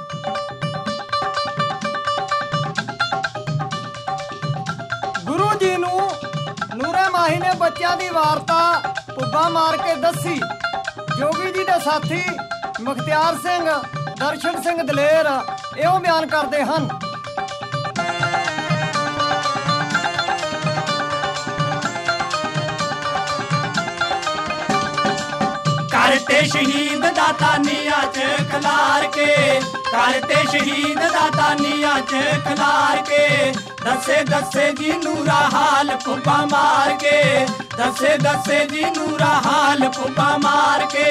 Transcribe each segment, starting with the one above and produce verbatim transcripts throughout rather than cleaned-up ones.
गुरु जी नू नूरे माही ने बच्चों की वार्ता पुब्बा मार के दसी। जोगी जी के साथी मुख्तियार सिंह, दर्शन सिंह दलेर इहो बयान करते हैं। करते शहीद दाता निया च खलार के, करते शहीद दाता निया च खलार के, दसे दसे जी नूरा हाल पुब्बा मार के, दसे दसे जी नूरा हाल पुब्बा मार के।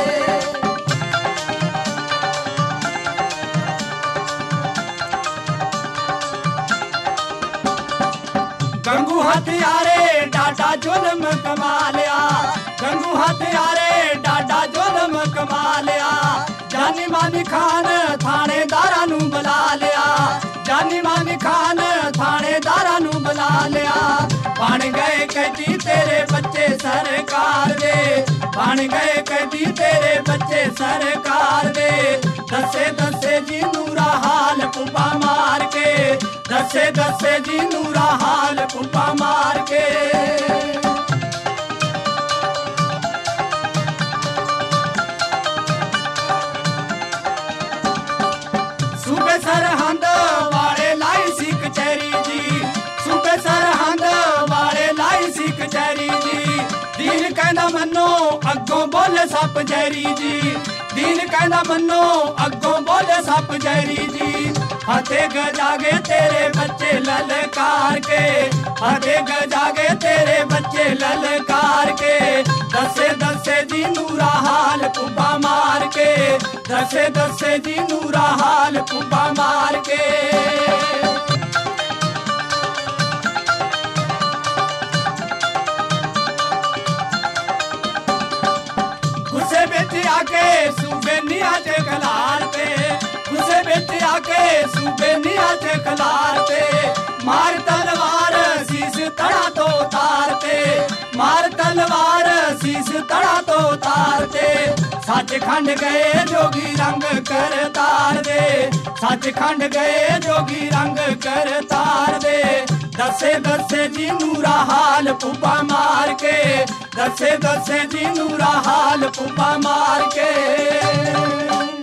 गंगू हथियारे डाडा जुल्म कमा लिया, गंगू हथियारे डाडा जुल्म कमा लिया, जानी मानी खान थानेदारा नू बुला लिया, जानी मानी खान थानेदारा नू बुला लिया। बन गए कैदी तेरे बच्चे सरकार दे, बन गए कैदी तेरे बच्चे सरकार दे, दसे दसे जी नूरा हाल पुब्बा मार के, दसे दसे जी नूरा हाल पुब्बा मार के। सूबे सरहंद वाले लाई सी कचहरी जी, सूबे सरहंद वाले लाई सी कचहरी जी, दीन कहना मनो अगों बोले सप जहरी जी, दीन कहना मनो अगों बोले सप जहरी जी। हथे गजागे तेरे बच्चे ललकार के, हथे गजागे तेरे बच्चे ललकार के, दसे दसे जी नूरा हाल पुब्बा मार के, दसे दसे जी नूरा हाल पुब्बा मार के। गुस्से बिच आके सूबे निया च खलारते, गुस्से बिच आके सूबे निया च खलारते, मार तलवार शीस तड़ा तो तारते, मार तलवार शीस तड़ा तो तारते। सच खंड गए जोगी रंग कर तार दे, सच खंड गए जोगी रंग कर तार दे, दसे दसे जी नूरा हाल पुब्बा मार के, दसे दसे जी नूरा हाल पुब्बा मार के।